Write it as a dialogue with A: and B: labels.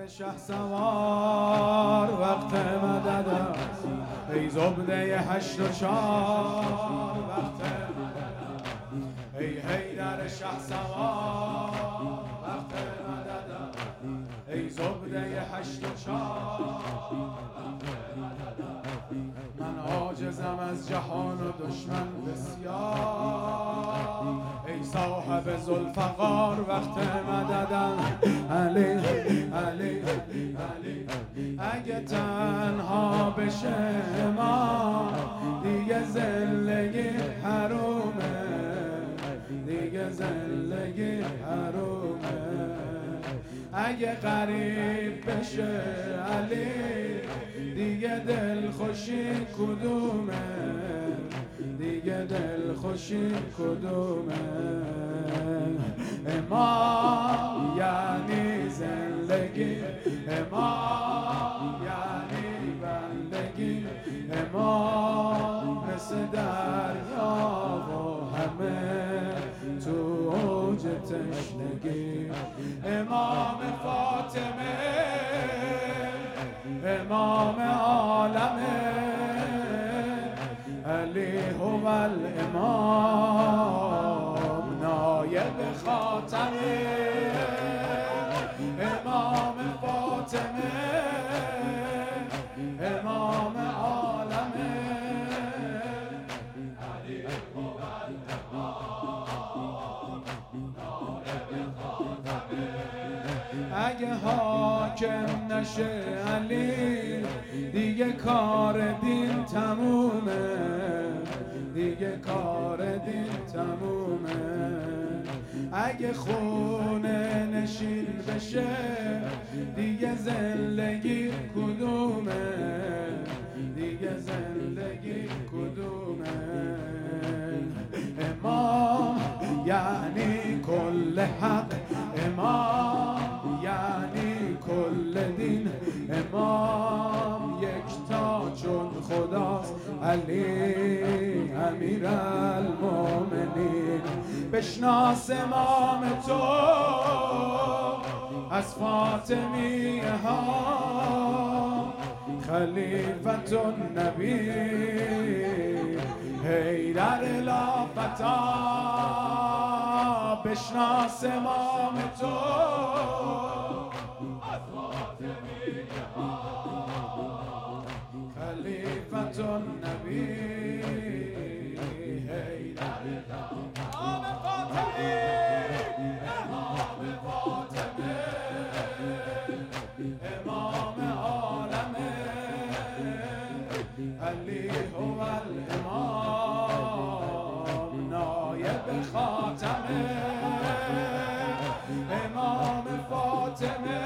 A: شهسوار وقت مدد است، ای زبده 8 و 4 وقت مدد است، ای حیدر شهسوار وقت مدد است، ای زبده 8 و 4 من عاجزم از جهان و دشمن بسیار، ای صاحب ذوالفقار وقت مددم. علی علی علی اگه تنها بشه ما دیگه زندگی حرومه، دیگه زندگی حرومه. اگه غریب بشه علی دیگه دل خوشی کدومه، دیگه دل خوشی کدومه. امام یعنی زندگی، امام یعنی بندگی، امام مثل دریا و همه تو اوج تشنگی. امام فاطمه امام عالمه، علی هو الامام نایب خاتمه. امام فاطمه امام عالمه، علی هو الامام نایب خاتمه. اگه حاکم نشه علی دیگه کار دین تمومه، دیگه کار دین تمومه. اگه خونه نشین بشه دیگه زندگی کدومه، دیگه زندگی کدومه. امام یعنی کل حق، امام یعنی کل دین، امام یکتا چون خداست، علی امیرالمومنین. بشناس امام تو از فاطمیه ها، خلیفت النبی حیدر لافتا. بشناس امام تو از فاطمیه ها، خلیفت النبی حیدر لافتا. امام فاطمی امام فاطمه امام عالمه، علی هو الامام نایب خاتمه. امام فاطمه